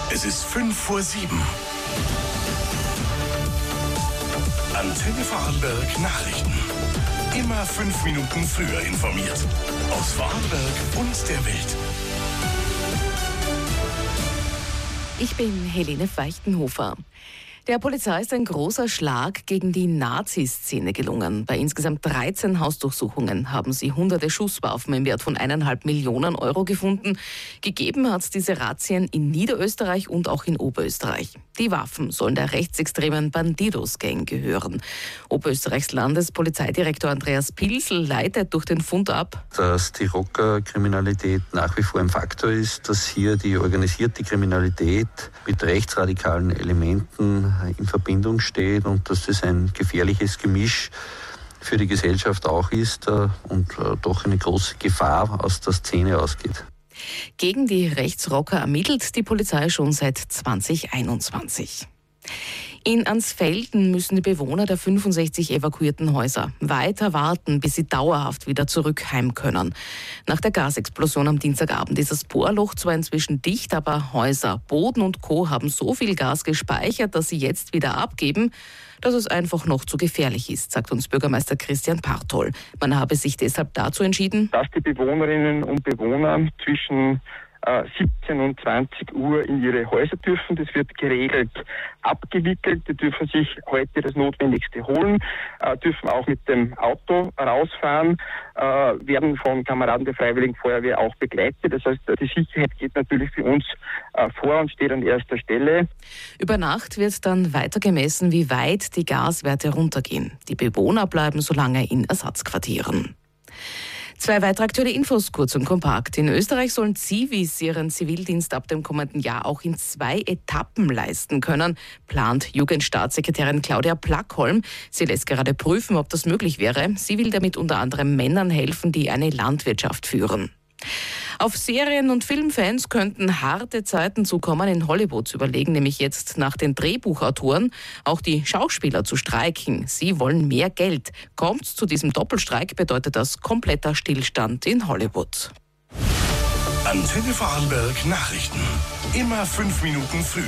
Es ist 5:07. Antenne Vorarlberg Nachrichten. Immer 5 Minuten früher informiert. Aus Vorarlberg und der Welt. Ich bin Helene Feichtenhofer. Der Polizei ist ein großer Schlag gegen die Nazi-Szene gelungen. Bei insgesamt 13 Hausdurchsuchungen haben sie hunderte Schusswaffen im Wert von 1,5 Millionen Euro gefunden. Gegeben hat es diese Razzien in Niederösterreich und auch in Oberösterreich. Die Waffen sollen der rechtsextremen Bandidos-Gang gehören. Oberösterreichs Landespolizeidirektor Andreas Pilsl leitet durch den Fund ab, dass die Rockerkriminalität nach wie vor ein Faktor ist, dass hier die organisierte Kriminalität mit rechtsradikalen Elementen in Verbindung steht und dass das ein gefährliches Gemisch für die Gesellschaft auch ist und doch eine große Gefahr aus der Szene ausgeht. Gegen die Rechtsrocker ermittelt die Polizei schon seit 2021. In Ansfelden müssen die Bewohner der 65 evakuierten Häuser weiter warten, bis sie dauerhaft wieder zurück heim können. Nach der Gasexplosion am Dienstagabend ist das Bohrloch zwar inzwischen dicht, aber Häuser, Boden und Co. haben so viel Gas gespeichert, dass sie jetzt wieder abgeben, dass es einfach noch zu gefährlich ist, sagt uns Bürgermeister Christian Partol. Man habe sich deshalb dazu entschieden, dass die Bewohnerinnen und Bewohner zwischen 17 und 20 Uhr in ihre Häuser dürfen. Das wird geregelt abgewickelt. Die dürfen sich heute das Notwendigste holen, dürfen auch mit dem Auto rausfahren, werden von Kameraden der Freiwilligen Feuerwehr auch begleitet. Das heißt, die Sicherheit geht natürlich für uns vor und steht an erster Stelle. Über Nacht wird dann weiter gemessen, wie weit die Gaswerte runtergehen. Die Bewohner bleiben so lange in Ersatzquartieren. 2 weitere aktuelle Infos, kurz und kompakt. In Österreich sollen Zivis ihren Zivildienst ab dem kommenden Jahr auch in 2 Etappen leisten können, plant Jugendstaatssekretärin Claudia Plackholm. Sie lässt gerade prüfen, ob das möglich wäre. Sie will damit unter anderem Männern helfen, die eine Landwirtschaft führen. Auf Serien- und Filmfans könnten harte Zeiten zukommen. In Hollywood überlegen nämlich jetzt nach den Drehbuchautoren auch die Schauspieler zu streiken. Sie wollen mehr Geld. Kommt es zu diesem Doppelstreik, bedeutet das kompletter Stillstand in Hollywood. Antenne Vorarlberg Nachrichten. Immer 5 Minuten früher.